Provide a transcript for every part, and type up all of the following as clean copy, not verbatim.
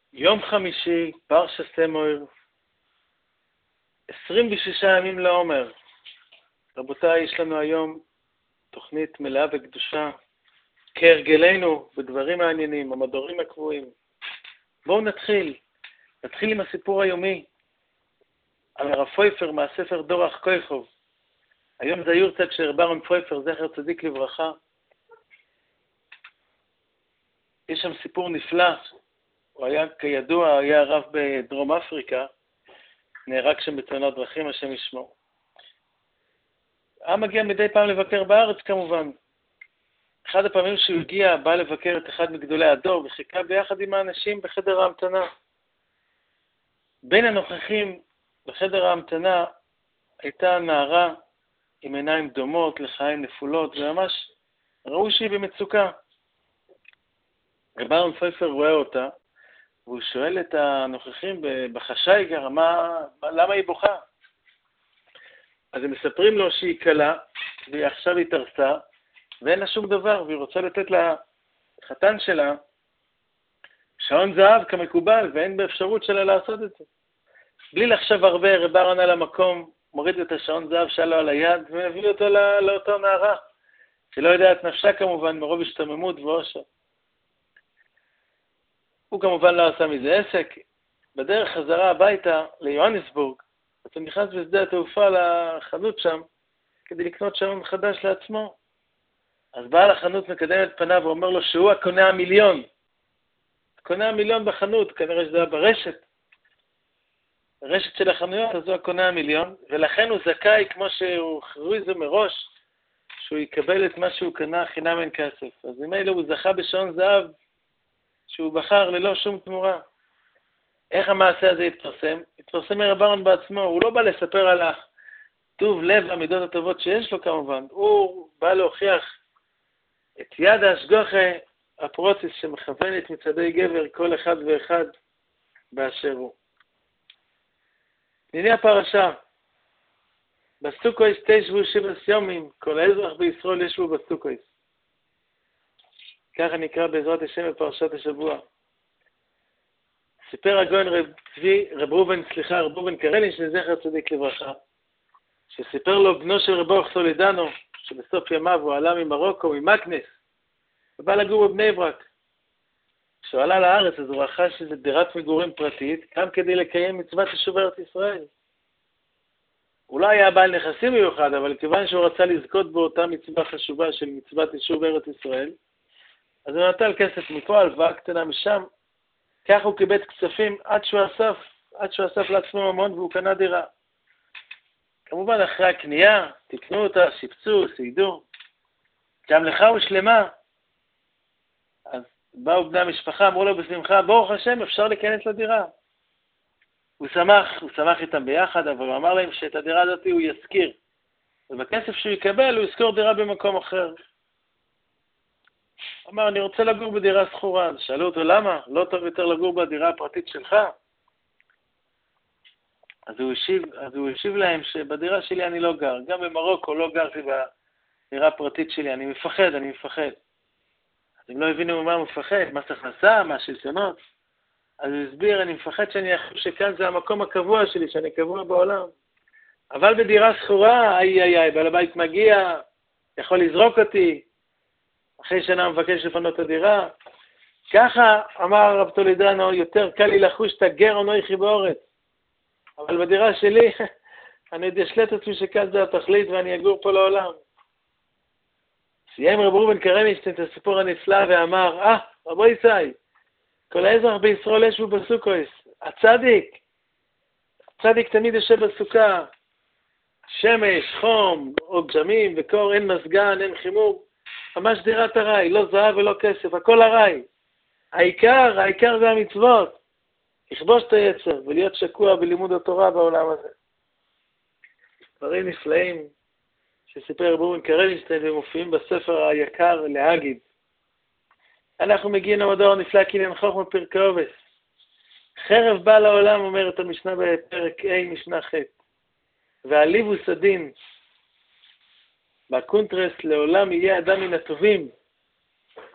יום חמישי, פרשת אמור, 26 ימים לעומר. רבותיי, יש לנו היום תוכנית מלאה וקדושה, כהרגלנו בדברים מעניינים, המדורים הקבועים. בואו נתחיל עם הסיפור היומי על הרב פויפר מהספר דורח קויחוב. היום זה היורצייט של רב אהרון פויפר, זכר צדיק לברכה. יש שם סיפור נפלא. הוא היה, כידוע, היה רב בדרום אפריקה, נהרג שם בתאונת דרכים, השם ישמור. היה מגיע מדי פעם לבקר בארץ כמובן. אחד הפעמים שהוא הגיע, בא לבקר את אחד מגדולי הדור, וחיכה ביחד עם האנשים בחדר ההמתנה. בין הנוכחים בחדר ההמתנה הייתה נערה עם עיניים דומות, לחיים נפולות, וממש ראו שהיא במצוקה. רב אהרון פויפר רואה אותה, והוא שואל את הנוכחים בחשאי, למה היא בוכה? אז הם מספרים לו שהיא קלה, והיא עכשיו התארסה, ואין לה שום דבר, והיא רוצה לתת לחתן שלה שעון זהב כמקובל, ואין באפשרות שלה לעשות את זה. בלי לחשב הרבה, רב אהרון על המקום, מוריד את השעון זהב שלו על היד, ומביא אותו לאותו נערה, שלא יודע את נפשה כמובן, מרוב השתממות ואושר. הוא כמובן לא עשה מזה עסק. בדרך חזרה הביתה ליוהנסבורג, אתה נכנס בשדה התעופה לחנות שם, כדי לקנות שעון חדש לעצמו. אז בעל החנות מקדם את פניו ואומר לו שהוא הקונה המיליון. הקונה המיליון בחנות, כנראה שזה היה ברשת. הרשת של החנויות, אז הוא הקונה המיליון, ולכן הוא זכאי, כמו שהוא חרוי זה מראש, שהוא יקבל את מה שהוא קנה חינם אין כסף. אז אם אלה הוא זכה בשעון זהב, שהוא בחר ללא שום תמורה. איך המעשה הזה התפרסם? התפרסם מרב אהרון בעצמו. הוא לא בא לספר על טוב לב המידות הטובות שיש לו כמובן. הוא בא להוכיח את יד ההשגחה הפרוציס שמכוונת מצדי גבר כל אחד ואחד באשר הוא. הנה הפרשה. בסוכות תשבו 7 ימים, כל האזרח בישראל ישבו בסוכות. ככה נקרא בעזרת השם בפרשת השבוע. סיפר הגאון רב ראובן קרליץ לזכר צדיק לברכה, שסיפר לו בנו של רב אורח סולידנו, שבסוף ימיו הוא עלה ממרוקו, ממקנס, ובא לגור בבני ברק. כשהוא עלה לארץ, אז הוא רכש איזו דירת מגורים פרטית, גם כדי לקיים מצוות יישוב ארץ ישראל. הוא לא היה בעל נכסים מיוחד, אבל כיוון שהוא רצה לזכות באותה מצווה חשובה של מצוות יישוב ארץ ישראל, אז הוא נטל כסף מפה, הלוואה קטנה משם, כך הוא קיבל כספים עד שהוא אסף לעצמו ממון והוא קנה דירה. כמובן אחרי הקנייה, תקנו אותה, שיפצו, סיידו. גם לך הוא שלמה. אז באו בני המשפחה, אמרו לו בשמחה, ברוך השם, אפשר להיכנס לדירה. הוא שמח איתם ביחד, אבל הוא אמר להם שאת הדירה הזאת הוא יזכיר. ובכסף שהוא יקבל, הוא יזכור דירה במקום אחר. אמר, אני רוצה לגור בדירה סחורה. אז שאלו אותו, למה? לא טוב יותר לגור בדירה הפרטית שלך? אז הוא השיב להם שבדירה שלי אני לא גר. גם במרוקו לא גרתי בדירה הפרטית שלי. אני מפחד. אז הם לא הבינו מה הוא מפחד, מס הכנסה, מה שלטונות. אז הוא הסביר, אני מפחד שאני אחושב שכאן זה המקום הקבוע שלי, שאני קבוע בעולם. אבל בדירה סחורה, בעל הבית מגיע, יכול לזרוק אותי. אחרי שנה מבקש לפנות את הדירה. ככה אמר רב טולידנו, יותר קל לי לחוש את הגר אנוכי באורץ. אבל בדירה שלי, אני עוד אשלט עצמי שכאן זה התכלית ואני אגור פה לעולם. סיים רב ראובן קרליץ את הסיפור הנפלא ואמר, רבו ישי, כל האזרח בישראל ישבו בסוכות. הצדיק תמיד יושב בסוכה. שמש, חום, או גשמים וקור, אין מזגן, אין חימום. ממש דירת הרי, לא זהב ולא כסף, הכל הרי. העיקר זה המצוות. לכבוש את היצר ולהיות שקוע בלימוד התורה בעולם הזה. דברים נפלאים שסיפר רב ראובן קרליץ ומופיעים בספר היקר להגיד. אנחנו מגיעים למדור נפלא קניין חוכמה פרקי אובס. חרב בא לעולם, אומרת המשנה בפרק A משנה ח'. והליבוס הדין בקונטרס לעולם יהיה אדם מן הטובים.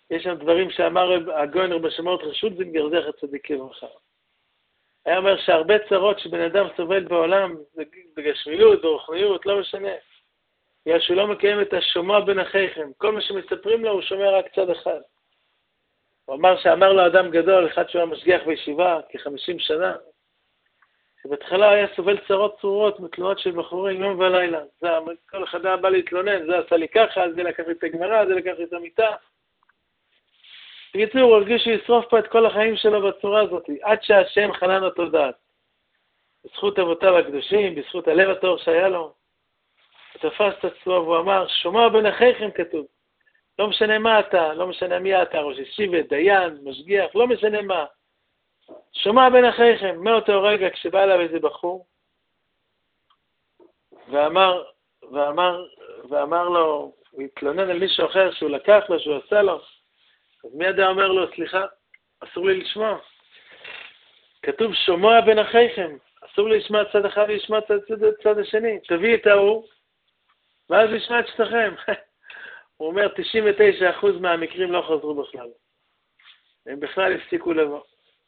יש שם דברים שאמר הגאון רבי שמעון רשולזינגר, זכר צדיק לברכה. היה אומר שהרבה צרות שבן אדם סובל בעולם, בגשמיות, ברוחניות, לא משנה. בגלל שהוא לא מקיים את השומע בין אחיכם. כל מה שמספרים לו הוא שומע רק צד אחד. הוא אמר שאמר לו אדם גדול, אחד שהוא היה משגיח בישיבה, כ-50 שנה, שבהתחלה היה סובל צרות צרורות מתלונות של בחורים יום ולילה. כל אחד היה בא להתלונן, זה עשה לי ככה, זה לקח לי את הגמרא, זה לקח לי את המיטה. בקיצור, הוא הרגיש שהוא ישרוף פה את כל החיים שלו בצורה הזאת, עד שהשם חנן אותו דעת. בזכות אבותיו הקדושים, בזכות הלב הטוב שהיה לו, הוא תפס את עצמו והוא אמר, שומע בין אחיכם כתוב. לא משנה מה אתה, לא משנה מי אתה, ראש ישיבה, דיין, משגיח, לא משנה מה. שומע בין אחיכם, מאותו רגע כשבא אליו איזה בחור, ואמר לו, הוא התלונן על מישהו אחר שהוא לקח לו, שהוא עשה לו, אז מיד אומר לו, סליחה, אסור לי לשמוע. כתוב שומע בין אחיכם, אסור לי לשמוע צד אחד ולשמוע צד השני. תביא את האור, ואז לשמוע את שתכם. הוא אומר, 99% מהמקרים לא חזרו בכלל. הם בכלל הפסיקו לבוא.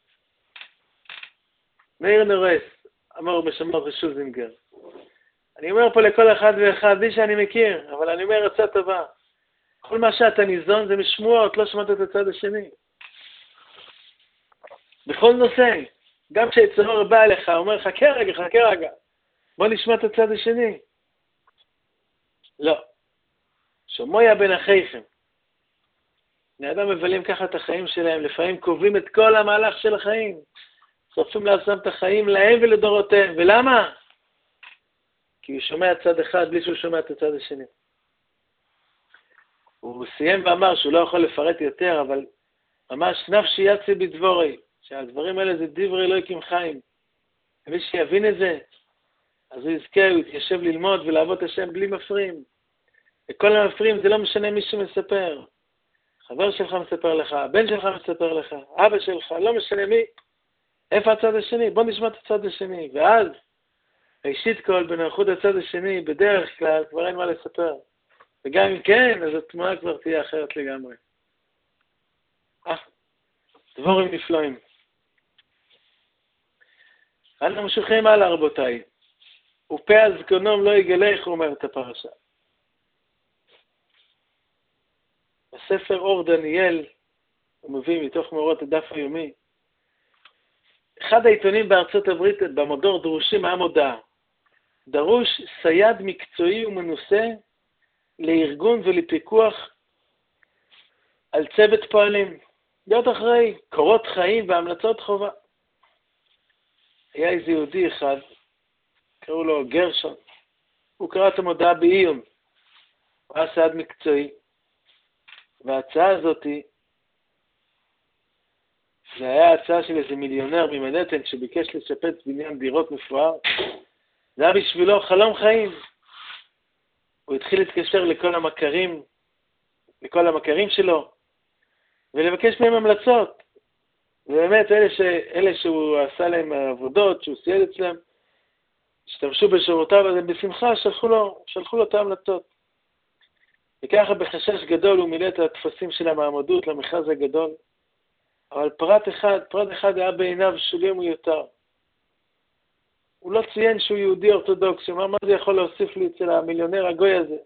מאיר נורס, אמר בשמות רשולזינגר. אני אומר פה לכל אחד ואחד, מי שאני מכיר, אבל אני אומר עצה טובה. כל מה שאתה ניזון זה משמועות, לא שמעת את הצד השני. בכל נושא, גם כשהצרור בא אליך, הוא אומר, חכה רגע, בוא נשמע את הצד השני. לא. שומע בין אחיכם. בני אדם מבלים ככה את החיים שלהם, לפעמים קובעים את כל המהלך של החיים. שורפים לעצמם את החיים להם ולדורותיהם. ולמה? כי הוא שומע צד אחד בלי שהוא שומע את הצד השני. הוא סיים ואמר שהוא לא יכול לפרט יותר, אבל ממש נפשי יצא בדבורי, שהדברים האלה זה דברי אלוהים חיים. ומי שיבין את זה, אז הוא יזכה, הוא יתיישב ללמוד ולעבוד השם בלי מפרים. וכל המפרים זה לא משנה מי שמספר. חבר שלך מספר לך, הבן שלך מספר לך, אבא שלך, לא משנה מי. איפה הצד השני? בוא נשמע את הצד השני. ואז, ראשית כל, בנוכחות הצד השני, בדרך כלל, כבר אין מה לספר. וגם אם כן, אז התמונה כבר תהיה אחרת לגמרי. דבורים נפלאים. אנחנו משוחים הלאה, רבותיי. ופה הזקונום לא יגלך, הוא אומר את הפרשה. בספר אור דניאל, הוא מביא מתוך מאורות הדף היומי, אחד העיתונים בארצות הברית, במדור דרושים, היה מודעה. דרוש סייד מקצועי ומנוסה לארגון ולפיקוח על צוות פועלים. להיות אחראי, קורות חיים והמלצות חובה. היה איזה יהודי אחד, קראו לו גרשון. הוא קרא את המודעה בעיון. הוא היה סייד מקצועי. וההצעה הזאת, זה היה הצעה של איזה מיליונר ממנהטן שביקש לשפץ בניין דירות מפואר. זה היה בשבילו חלום חיים. הוא התחיל להתקשר לכל המכרים שלו, ולבקש מהם המלצות. ובאמת, אלה שהוא עשה להם עבודות, שהוא סייד אצלם, השתמשו בשירותיו, אז הם בשמחה שלחו לו את ההמלצות. וככה בחשש גדול הוא מילא את התפסים של המעמדות למכרז הגדול, אבל פרט אחד היה בעיניו שולי ומיותר. הוא לא ציין שהוא יהודי אורתודוקס, הוא אמר, מה זה יכול להוסיף לי אצל המיליונר הגוי הזה?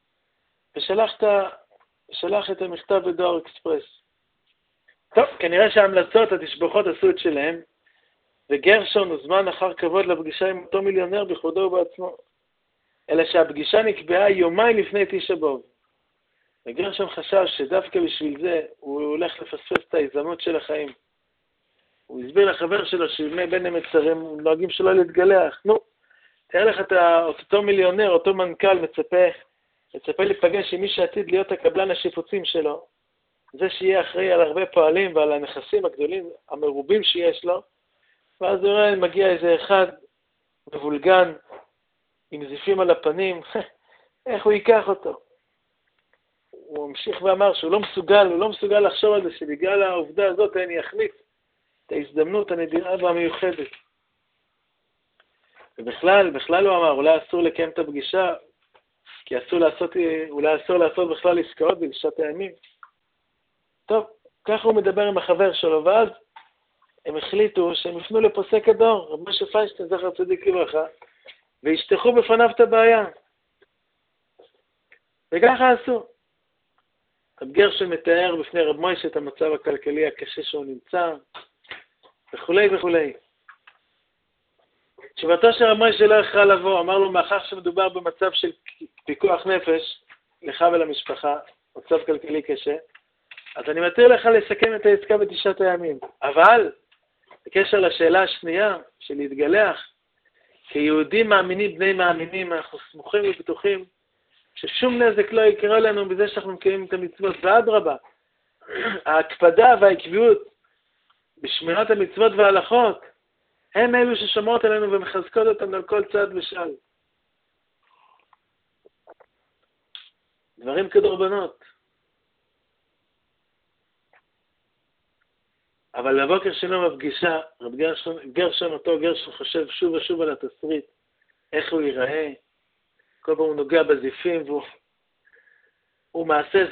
ושלח את המכתב בדואר אקספרס. טוב, כנראה שההמלצות, התשבחות עשו את שלהם, וגרשון הוזמן אחר כבוד לפגישה עם אותו מיליונר בכבודו ובעצמו. אלא שהפגישה נקבעה יומיים לפני תשעה באב. וגרשון חשב שדווקא בשביל זה הוא הולך לפספס את ההזדמנות של החיים. הוא הסביר לחבר שלו שבני בין המצרים נוהגים שלא להתגלח. תאר לך את אותו מיליונר, אותו מנכ"ל מצפה להיפגש עם מי שעתיד להיות הקבלן השיפוצים שלו. זה שיהיה אחראי על הרבה פועלים ועל הנכסים הגדולים, המרובים שיש לו. ואז הוא רואה, מגיע איזה אחד מבולגן, עם זיפים על הפנים, איך הוא ייקח אותו? הוא המשיך ואמר שהוא לא מסוגל לחשוב על זה, שבגלל העובדה הזאת אני אחמיץ את ההזדמנות הנדירה והמיוחדת. ובכלל הוא אמר, אולי אסור לקיים את הפגישה, כי אולי אסור לעשות בכלל עסקאות בגישת הימים. טוב, ככה הוא מדבר עם החבר שלו, ואז הם החליטו שהם יפנו לפוסק הדור, רב משה פיינשטיין, זכר צדיק לברכה, וישטחו בפניו את הבעיה. וככה עשו. רב גרשון מתאר בפני רב מוישה את המצב הכלכלי הקשה שהוא נמצא, וכולי וכולי. תשובתו של רב מוישה לא יכלה לבוא, אמר לו, מאחר שמדובר במצב של פיקוח נפש, לך ולמשפחה, מצב כלכלי קשה, אז אני מתיר לך לסכם את העסקה בתשעת הימים. אבל, בקשר לשאלה השנייה, של להתגלח, כיהודים מאמינים, בני מאמינים, אנחנו סמוכים ובטוחים, ששום נזק לא יקרה לנו בזה שאנחנו מקיימים את המצוות, ואדרבה, ההקפדה והעקביות בשמירת המצוות וההלכות, הם אלו ששומרות עלינו ומחזקות אותם על כל צעד ושעל. דברים כדורבנות. אבל בבוקר שלנו בפגישה, רב גרשון, אותו גרשון חושב שוב ושוב על התסריט, איך הוא ייראה, כל פעם הוא נוגע בזיפים, והוא מעשס,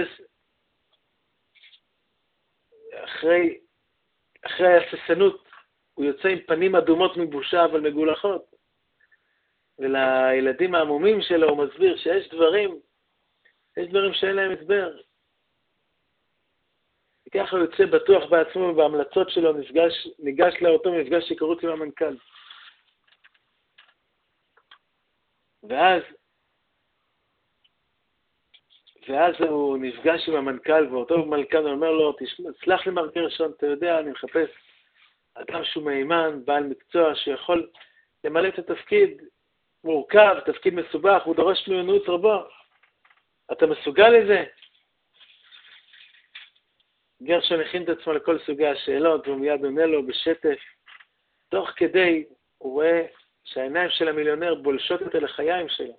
אחרי ההססנות, הוא יוצא עם פנים אדומות מבושה, אבל מגולחות. ולילדים העמומים שלו הוא מסביר שיש דברים שאין להם הסבר. וככה הוא יוצא בטוח בעצמו ובהמלצות שלו, ניגש לאותו מפגש שקרות עם המנכ"ל. ואז הוא נפגש עם המנכ"ל, ואותו מנכ"ל אומר לו, סלח לי מר גרשון, אתה יודע, אני מחפש אדם שהוא מהימן, בעל מקצוע, שיכול למלא את התפקיד מורכב, תפקיד מסובך, הוא דורש מיונות רבה. אתה מסוגל לזה? גרשון הכין את עצמו לכל סוגי השאלות, והוא מיד עונה לו בשטף. תוך כדי הוא רואה שהעיניים של המיליונר בולשות את הלחיים שלו.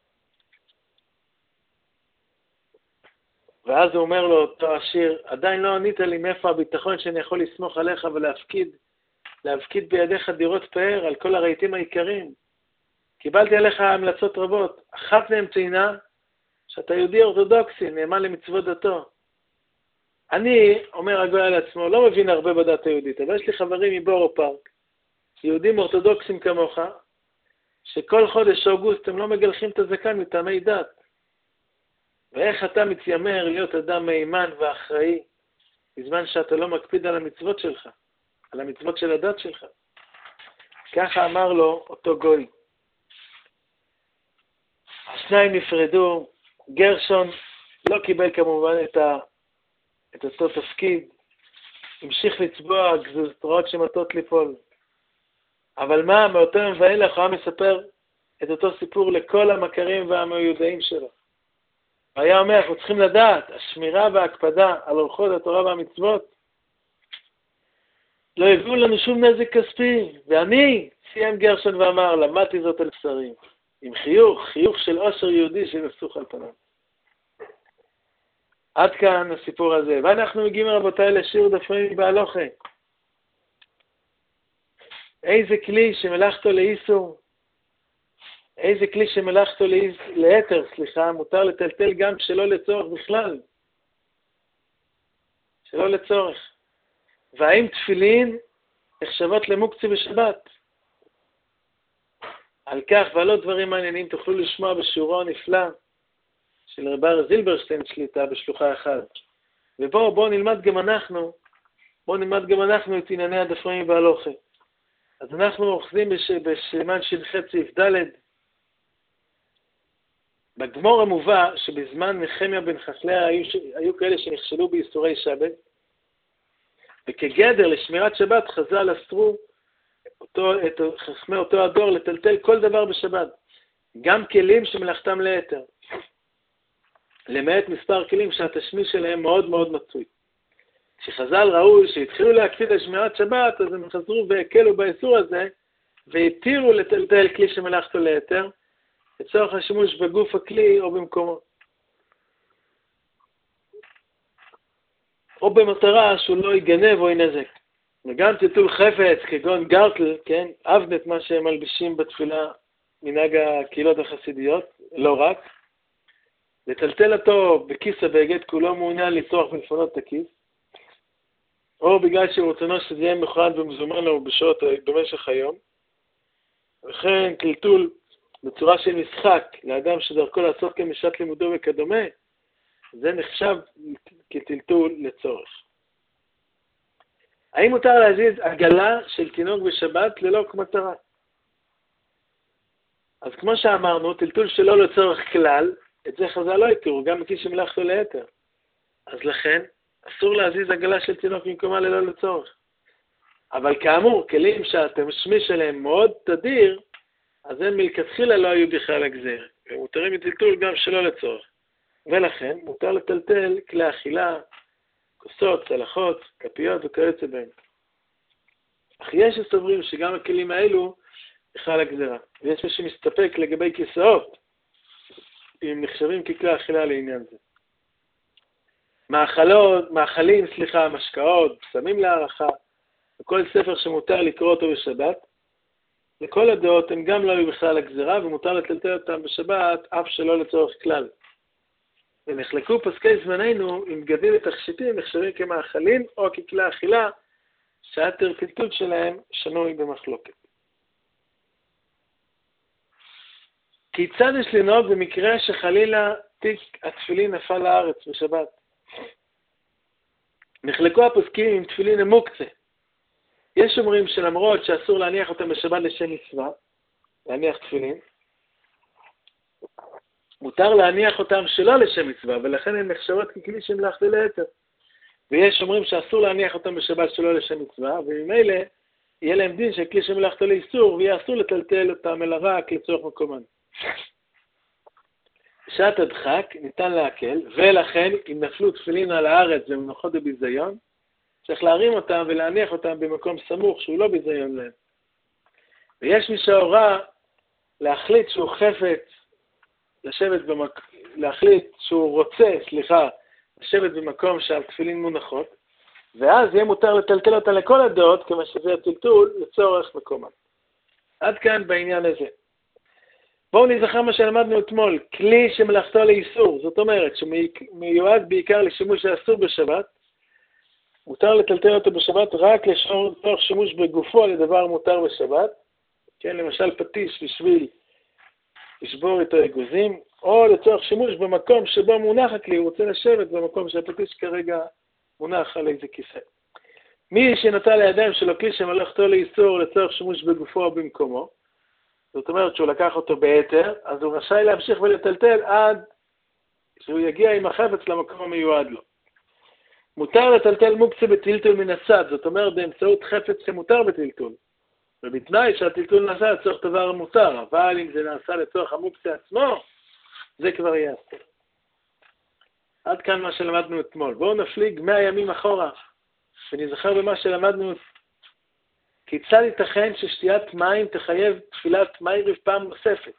ואז הוא אומר לו, אותו עשיר, עדיין לא ענית לי מאיפה הביטחון שאני יכול לסמוך עליך ולהפקיד בידיך דירות פאר על כל הרהיטים העיקריים. קיבלתי עליך המלצות רבות. אחת מהן ציינה שאתה יהודי אורתודוקסי, נאמן למצוות דתו. אני, אומר הגוי על עצמו, לא מבין הרבה בדת היהודית, אבל יש לי חברים מבורו פארק, יהודים אורתודוקסים כמוך, שכל חודש אוגוסט הם לא מגלחים את הזקן מטעמי דת. ואיך אתה מתיימר להיות אדם מהימן ואחראי, בזמן שאתה לא מקפיד על המצוות שלך, על המצוות של הדת שלך. ככה אמר לו אותו גוי. השניים נפרדו, גרשון לא קיבל כמובן את אותו תפקיד, המשיך לצבוע גזוזתרות שמטות ליפול. אבל מה, מאותו יום ואילך הוא מספר את אותו סיפור לכל המכרים והמיודעים שלו. והיה אומר, אנחנו צריכים לדעת, השמירה וההקפדה על אורחות התורה והמצוות, לא הביאו לנו שום נזק כספי. ואני, סיים גרשון ואמר, למדתי זאת על בשרי, עם חיוך של עושר יהודי שנסוך על פניו. עד כאן הסיפור הזה. ואנחנו מגיעים רבותיי לשיר דפים בהלוכה. איזה כלי שמלאכתו לאיסור, איזה כלי שמלאכתו ליתר, מותר לטלטל גם שלא לצורך בכלל. שלא לצורך. והאם תפילין נחשבות למוקצה בשבת? על כך ועל עוד דברים מעניינים תוכלו לשמוע בשיעורו הנפלא של רב זילברשטיין שליטה בשלוחה אחת. ובואו נלמד גם אנחנו את ענייני הדפים בהלוכה. אז אנחנו אוחזים בסימן ש"ח סעיף ד'. בגמור המובא שבזמן נחמיה בן חכליה היו כאלה שנכשלו באיסורי שבת, וכגדר לשמירת שבת חז"ל אסרו את חכמי אותו הדור לטלטל כל דבר בשבת, גם כלים שמלאכתם ליתר, למעט מספר כלים שהתשמיש שלהם מאוד מאוד מצוי. כשחז"ל ראו שהתחילו להקפיד על שמירת שבת, אז הם חזרו והקלו באיסור הזה, והתירו לטלטל כלי שמלאכתו ליתר, לצורך השימוש בגוף הכלי או במקומו. או במטרה שהוא לא ייגנב או ינזק. וגם טיטול חפץ כגון גרטל, כן, אבנת מה שהם מלבישים בתפילה מנהג הקהילות החסידיות, לא רק. לטלטל אותו בכיס הבגד, כי הוא לא מעוניין לצורך ולפנות את הכיס, או בגלל שרצונו שזה יהיה מכועד ומזומן לו בשעות במשך היום, וכן טלטול בצורה של משחק לאדם שדרכו לעשות כמשעת לימודו וכדומה, זה נחשב כטלטול לצורך. האם מותר להזיז עגלה של תינוק בשבת ללא כמטרה? אז כמו שאמרנו, טלטול שלא לצורך כלל, את זה חז"ל לא התירו, גם בכי שמלאכתו ליתר. אז לכן, אסור להזיז עגלה של תינוק במקומה ללא לצורך. אבל כאמור, כלים שהתשמיש שלהם מאוד תדיר, אז הם מלכתחילה לא היו בכלל הגזיר. הם מותרים לטלטול גם שלא לצורך. ולכן, מותר לטלטל כלי אכילה, כוסות, צלחות, כפיות וכיוצא בהם. אך יש שסוברים שגם הכלים האלו בכלל הגזירה. ויש מי שמסתפק לגבי כיסאות, אם נחשבים ככלי אכילה לעניין זה. מאכלים, משקאות, פסמים להערכה, וכל ספר שמותר לקרוא אותו בשבת, לכל הדעות הם גם לא היו בכלל הגזירה, ומותר לטלטל אותם בשבת, אף שלא לצורך כלל. ונחלקו פסקי זמננו עם בגדים ותכשיטים נחשבים כמאכלים או ככלי אכילה, שהטלטול שלהם שנוי במחלוקת. כיצד יש לנהוג במקרה שחלילה תיק התפילין נפל לארץ בשבת? נחלקו הפוסקים עם תפילין המוקצה. יש אומרים שלמרות שאסור להניח אותם בשבת לשם מצווה, להניח תפילין, מותר להניח אותם שלא לשם מצווה, ולכן הן נחשבות ככלי שמלאכתו ליתר. ויש אומרים שאסור להניח אותם בשבת שלא לשם מצווה, וממילא יהיה להם דין שכלי שמלאכתו לאיסור, ויהיה אסור לטלטל אותם אלא רק לצורך מקומן. בשעת הדחק ניתן להקל, ולכן אם נפלו תפילין על הארץ ומנוחות בביזיון, צריך להרים אותם ולהניח אותם במקום סמוך שהוא לא ביזיון להם. ויש מי שהורה להחליט שהוא חפץ, להחליט שהוא רוצה, לשבת במקום שעל תפילין מונחות, ואז יהיה מותר לטלטל אותה לכל הדעות, כמה שזה הטלטול לצורך מקומן. עד כאן בעניין הזה. בואו נזכר מה שלמדנו אתמול, כלי שמלאכתו לאיסור, זאת אומרת שמיועד בעיקר לשימוש האסור בשבת, מותר לטלטל אותו בשבת רק לצורך שימוש בגופו לדבר מותר בשבת, כן, למשל פטיש בשביל לשבור את האגוזים, או לצורך שימוש במקום שבו מונח הכלי, הוא רוצה לשבת במקום שהפטיש כרגע מונח על איזה כיסא. מי שנטל לידיים שלו כלי שמלאכתו לאיסור לצורך שימוש בגופו או במקומו, זאת אומרת שהוא לקח אותו ביתר, אז הוא רשאי להמשיך ולטלטל עד שהוא יגיע עם החפץ למקום המיועד לו. מותר לטלטל מוקצה בטלטול מן הצד, זאת אומרת באמצעות חפץ שמותר בטלטול. ובתנאי שהטלטול נעשה לצורך דבר מותר, אבל אם זה נעשה לצורך המוקצה עצמו, זה כבר יהיה אסור. עד כאן מה שלמדנו אתמול. בואו נפליג 100 ימים אחורה, ונזכר במה שלמדנו. כיצד ייתכן ששתיית מים תחייב תפילת מייריב פעם נוספת?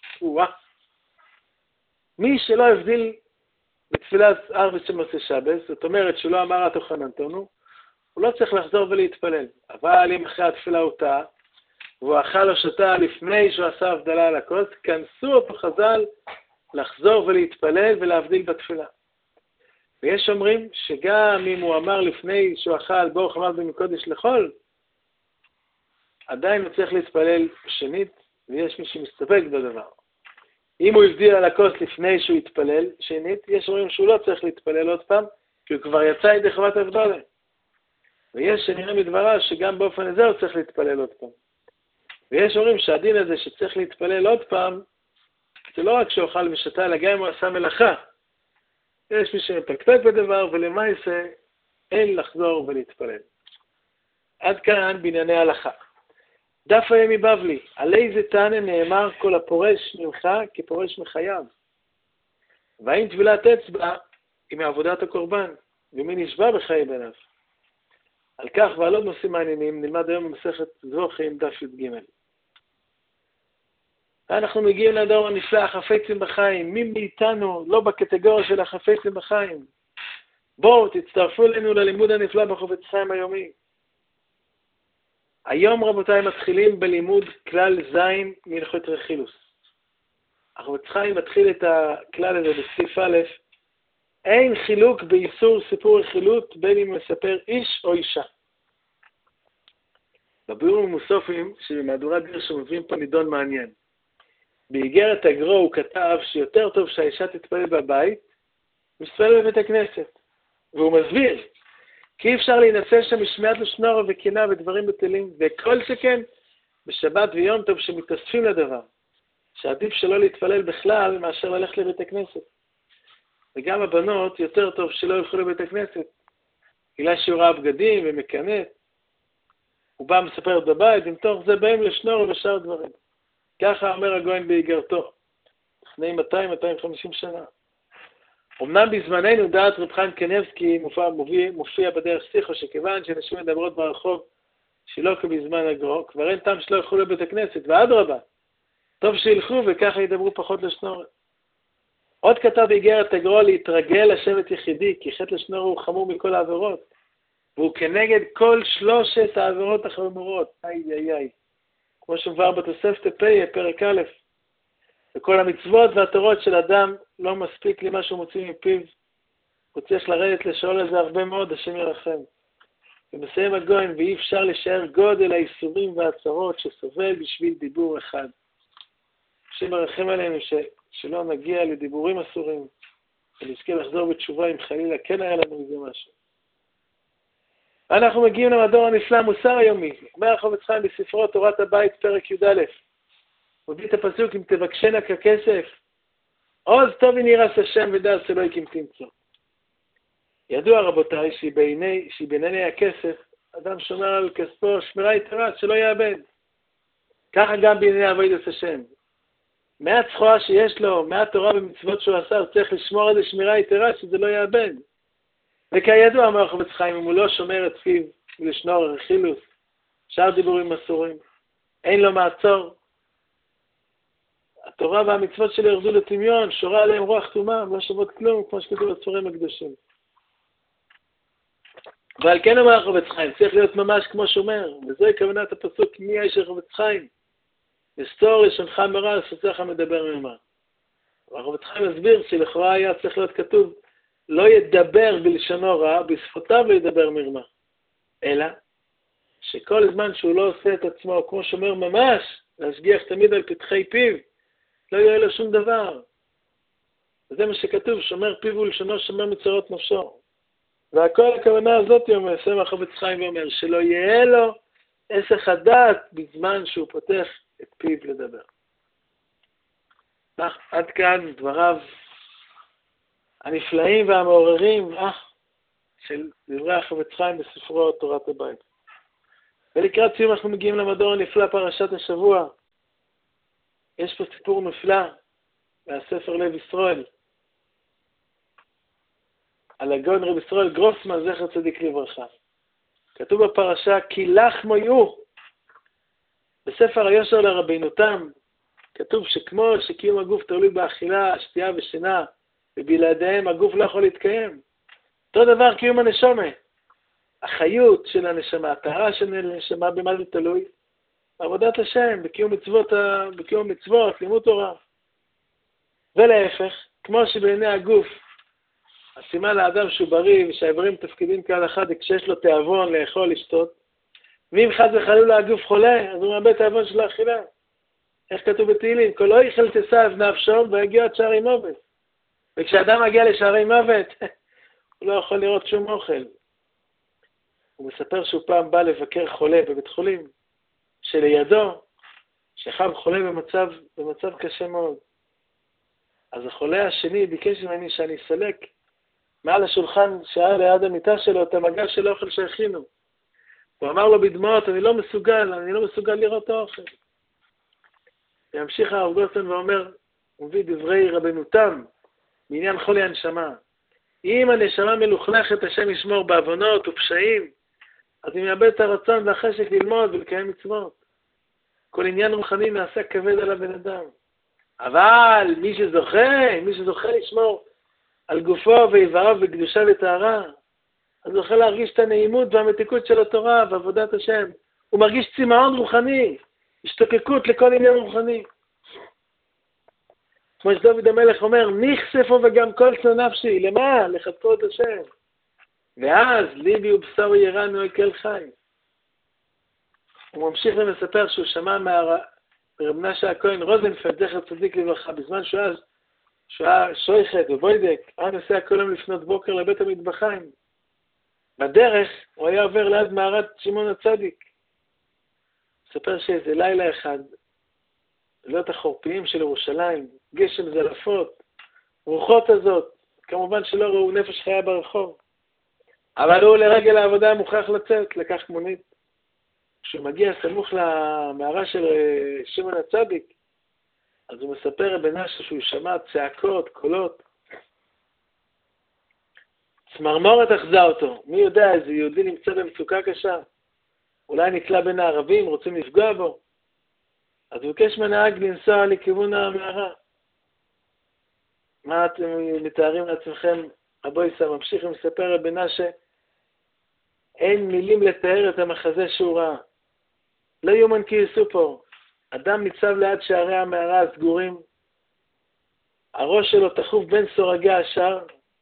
מי שלא הבדיל בתפילת ערבית של מוצאי שבת, זאת אומרת שלא אמר התוכננתנו, הוא לא צריך לחזור ולהתפלל. אבל אם אחרי התפילה הוא טעה, והוא אכל או שתה לפני שהוא עשה הבדלה על הכוס, כנסו אותו חז"ל לחזור ולהתפלל ולהבדיל בתפילה. ויש אומרים שגם אם הוא אמר לפני שהוא אכל ברוך אמר במקודש לחול, עדיין הוא צריך להתפלל שנית, ויש מי שמסתפק בדבר. אם הוא הבדיל על הכוס לפני שהוא יתפלל שנית, יש אומרים שהוא לא צריך להתפלל עוד פעם, כי הוא כבר יצא ידי חובת הבדלה. ויש שנראה מדברה שגם באופן הזה הוא צריך להתפלל עוד פעם. ויש אומרים שהדין הזה שצריך להתפלל עוד פעם, זה לא רק שהוא אכל ושתה, אלא גם אם הוא עשה מלאכה. יש מי שמפקפק בדבר, ולמעשה אין לחזור ולהתפלל. עד כאן בענייני הלכה. דף היומי בבלי, על איזה תנא נאמר כל הפורש ממך כפורש מחייו? והאם טבילת אצבע היא מעבודת הקורבן, ומי נשבע בחיי בניו? על כך ועל עוד נושאים מעניינים נלמד היום במסכת זבוחים דף י"ג. אנחנו מגיעים לדור הנפלא, החפצים בחיים. מי מאיתנו לא בקטגוריה של החפצים בחיים? בואו תצטרפו אלינו ללימוד הנפלא בחפץ חיים היומי. היום רבותיי מתחילים בלימוד כלל זין מהלכות רכילוס. החפץ חיים מתחיל את הכלל הזה בסעיף א', אין חילוק באיסור סיפור רכילות בין אם מספר איש או אישה. בביאורים המוסופים שבמהדורת גרשום מביאים פה נידון מעניין. באיגרת הגרו הוא כתב שיותר טוב שהאישה תתפלל בבית ותתפלל בבית הכנסת. והוא מסביר כי אי אפשר להינצל שם משמיעת לשון וקינה ודברים בטלים, וכל שכן בשבת ויום טוב שמתאספים לדבר, שעדיף שלא להתפלל בכלל מאשר ללכת לבית הכנסת. וגם הבנות יותר טוב שלא ילכו לבית הכנסת, בגלל שהיא רואה בגדים ומקנאת. הוא בא מספר את הבית, ומתוך זה באים לשנור ושאר דברים. ככה אומר הגויין באיגרתו, לפני 200-250 שנה. אמנם בזמננו דעת רב חיים קניבסקי מופיע בדרך שיחו, שכיוון שנשים מדברות ברחוב שלא כבזמן הגרו, כבר אין טעם שלא ילכו לבית הכנסת, ואדרבה, טוב שילכו וככה ידברו פחות לשנור. עוד כתב באיגרת הגרו להתרגל לשבת יחידי, כי חטא לשנור הוא חמור מכל העבירות, והוא כנגד כל 3 העבירות החמורות. איי. כמו שמבואר בתוספתא פ"א, פרק א', וכל המצוות והתורות של אדם לא מספיק למה שהוא מוציא מפיו, הוא צריך לרדת לשאול על זה הרבה מאוד, השם ירחם. ומסיים הגויין, ואי אפשר לשער גודל האיסורים והצרות שסובל בשביל דיבור אחד. השם ירחם עלינו שלא נגיע לדיבורים אסורים, ונזכה לחזור בתשובה אם חלילה כן היה לנו מזה משהו. אנחנו מגיעים למדור הנפלא מוסר היומי. אומר החפץ חיים בספרו תורת הבית פרק י"א. הוא מביא את הפסוק, אם תבקשנה ככסף, עוז טוב יראת השם ודעת אלוהי כי אם תמצא. ידוע רבותיי שבעיני הכסף, אדם שומר על כספו שמירה יתרה שלא יאבד. ככה גם בעיני עבודת השם. מעט סחורה שיש לו, מעט תורה ומצוות שהוא עשה, הוא צריך לשמור על זה שמירה יתרה שזה לא יאבד. וכידוע אומר החפץ חיים, אם הוא לא שומר את פיו ולשנור רכילוס, שאר דיבורים אסורים, אין לו מעצור. התורה והמצוות שלו ירדו לטמיון, שורה עליהם רוח טומאה, הם לא שוות כלום, כמו שכתוב בספרים הקדושים. ועל כן אומר החפץ חיים, צריך להיות ממש כמו שומר, וזוהי כוונת הפסוק, מי האיש החפץ חיים? לסתור לשונך מרע, לסוצך המדבר מרמה. והחפץ חיים מסביר שלכאורה היה צריך להיות כתוב, לא ידבר בלשונו רע, בשפתיו לא ידבר מרמה. אלא, שכל זמן שהוא לא עושה את עצמו, כמו שומר ממש, להשגיח תמיד על פתחי פיו, לא יהיה לו שום דבר. וזה מה שכתוב, שומר פיו ולשונו, שומר מצרות נפשו. והכל הכוונה הזאת, מסיים החפץ חיים ואומר, שלא יהיה לו הסח הדעת בזמן שהוא פותח את פיו לדבר. עד כאן דבריו הנפלאים והמעוררים של דברי החפץ חיים בספרו תורת הבית. ולקראת סיום אנחנו מגיעים למדור הנפלא פרשת השבוע. יש פה סיפור נפלא מהספר לב ישראל, על הגאון רב ישראל גרוסמן זכר צדיק לברכה. כתוב בפרשה כי לחמו יהיו. בספר היושר לרבינותם כתוב שכמו שקיום הגוף תלוי באכילה, שתייה ושינה, ובלעדיהם הגוף לא יכול להתקיים. אותו דבר קיום הנשמה. החיות של הנשמה, הטהרה של הנשמה, במה זה תלוי? עבודת השם, בקיום מצוות, לימוד תורה. ולהפך, כמו שבעיני הגוף, הסימן לאדם שהוא בריא ושהאיברים תפקידים כהלכה, זה כשיש לו תיאבון לאכול, לשתות, ואם חס וחלילה הגוף חולה, אז הוא מאבד תיאבון של האכילה. איך כתוב בתהילים? כל לא יכל תסב נפשו ויגיע עד שערי מוות. וכשאדם מגיע לשערי מוות, הוא לא יכול לראות שום אוכל. הוא מספר שהוא פעם בא לבקר חולה בבית חולים, שלידו, שכב חולה במצב קשה מאוד. אז החולה השני ביקש ממני שאני אסלק מעל השולחן שהיה ליד המיטה שלו את המגע של האוכל שהכינו. הוא אמר לו בדמעות, אני לא מסוגל לראות האוכל. והמשיך הרב גוסן ואומר, הוא מביא דברי רבנותם, בעניין חולי הנשמה. אם הנשמה מלוכלכת, השם ישמור בעוונות ופשעים, אז היא מאבד את הרצון והחשק ללמוד ולקיים מצוות. כל עניין רוחני נעשה כבד על הבן אדם. אבל מי שזוכה לשמור על גופו ואיבריו בקדושה וטהרה, אז זוכה להרגיש את הנעימות והמתיקות של התורה ועבודת השם. הוא מרגיש צמאון רוחני, השתוקקות לכל עניין רוחני. כמו שדוד המלך אומר, נכספו וגם כל צאן נפשי, למה? לחפות השם. ואז ליבי ובשרו ירנו יקל חי. הוא ממשיך ומספר שהוא שמע רב מנשה הכהן רוזנפלד, זכר צדיק לברכה, בזמן שהוא היה שויחת ובוידק, היה נוסע כל יום לפנות בוקר לבית המטבחיים. בדרך הוא היה עובר ליד מערת שמעון הצדיק. מספר שאיזה לילה אחד, לילות החורפיים של ירושלים, גשם זלעפות, רוחות הזאת, כמובן שלא ראו נפש חיה ברחוב. אבל הוא לרגל העבודה מוכרח לצאת, לקח מונית. כשהוא מגיע סמוך למערה של שמעון הצדיק, אז הוא מספר רב מנשה שהוא שמע צעקות, קולות. צמרמורת אחזה אותו. מי יודע, איזה יהודי נמצא במצוקה קשה. אולי נקלע בין הערבים, רוצים לפגוע בו. אז הוא ביקש מהנהג לנסוע לכיוון המערה. מה אתם מתארים לעצמכם? רבו יסע ממשיך ומספר רב מנשה, אין מילים לתאר את המחזה שהוא ראה. לא יאומן כי יסופר. אדם ניצב ליד שערי המערה הסגורים, הראש שלו תחוף בין סורגי השער,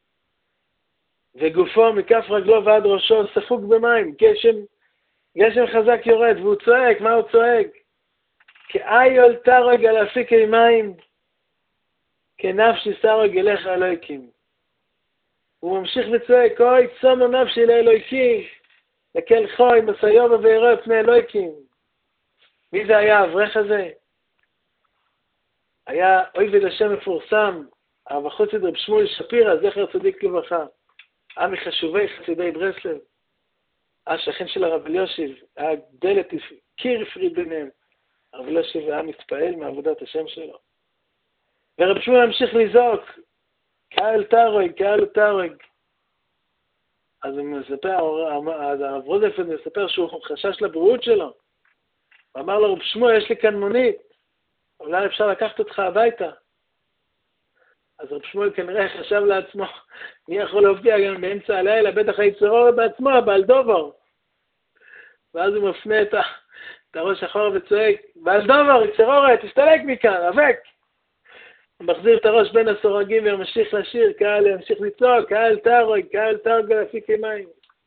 וגופו מכף רגלו ועד ראשו ספוג במים, גשם חזק יורד, והוא צועק, מה הוא צועק? כאי עולתה רגע להפיקי מים, כנפשי שרג אליך אלוהיקים. הוא ממשיך וצועק, אוי צומו נפשי לאלוהיקים, לקל חוי, מסיומה ויראה פני אלוהיקים. מי זה היה האברך הזה? היה עובד השם מפורסם, הרב החסיד רב שמואל שפירא, זכר צדיק לברכה. היה מחשובי חסידי ברסלב. היה שכן של הרב אלישיב, היה דלת, קיר הפריד ביניהם. הרב אלישיב היה מתפעל מעבודת השם שלו. ורב שמואל המשיך לזעוק, קהל תרוג, קהל תרוג. אז הרב רוזנפלד מספר שהוא חשש לבריאות שלו. הוא אמר לו, רב שמואל, יש לי כאן מונית, אולי אפשר לקחת אותך הביתה. אז רב שמואל כנראה חשב לעצמו, מי יכול להופיע גם באמצע הלילה, בטח היצרור בעצמו, בעל דובר. ואז הוא מפנה את הראש אחורה וצועק, בעל דובר, יצרור, תסתלק מכאן, אבק. הוא מחזיר את הראש בין הסורגים וממשיך לשיר, קהל ימשיך לצעוק, קהל תרוג להפיקי מים.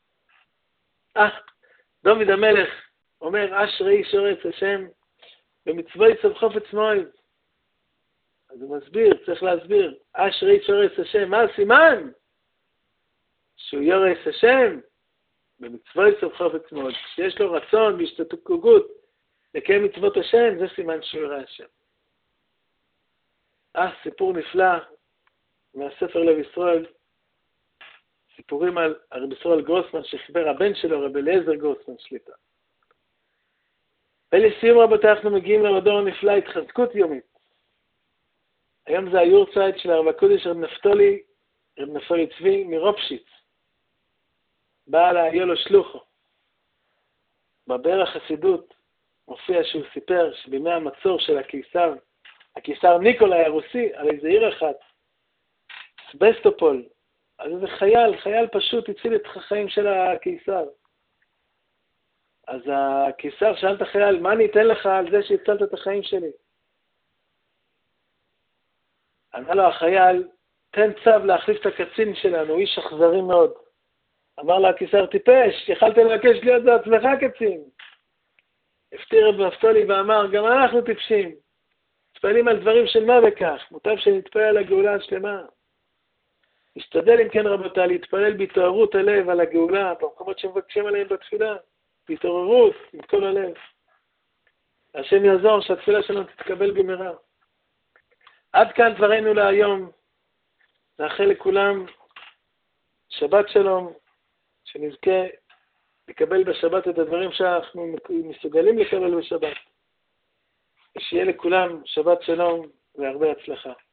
דוד המלך אומר, אשרי איש אורץ השם, במצווי צו חופץ מועד. אז הוא מסביר, צריך להסביר, אשרי איש אורץ השם, מה הסימן? שהוא יורץ השם, במצווי צו חופץ מועד. כשיש לו רצון והשתוקקות לקיים מצוות השם, זה סימן שהוא ירא השם. סיפור נפלא מהספר לב ישראל, סיפורים על רב ישראל גרוסמן שחיבר הבן שלו, רב אליעזר גרוסמן שליטה. ולסיום רבותי, אנחנו מגיעים למדור הנפלא, התחזקות יומית. היום זה היורצייט של הרב הקודש רב נפתלי צבי מרופשיץ. היה לו שלוחו. בבאר החסידות מופיע שהוא סיפר שבימי המצור של הקיסר ניקולאי הרוסי, על איזה עיר אחת, סבסטופול, אז איזה חייל פשוט הציל את החיים של הקיסר. אז הקיסר שאל את החייל, מה אני אתן לך על זה שהצלת את החיים שלי? ענה לו החייל, תן צו להחליף את הקצין שלנו, איש אכזרי מאוד. אמר לו הקיסר, טיפש, יכלת לבקש להיות בעצמך קצין. הפתיר רב נפתלי ואמר, גם אנחנו טיפשים. מתפעלים על דברים של מה וכך, מוטב שנתפעל על הגאולה השלמה. נשתדל אם כן רבותיי, להתפלל בהתעוררות הלב על הגאולה, במקומות שמבקשים עליהם בתפילה, בהתעוררות עם כל הלב. השם יעזור שהתפילה שלנו תתקבל במהרה. עד כאן דברינו להיום. נאחל לכולם שבת שלום, שנזכה לקבל בשבת את הדברים שאנחנו מסוגלים לקבל בשבת. שיהיה לכולם שבת שלום והרבה הצלחה.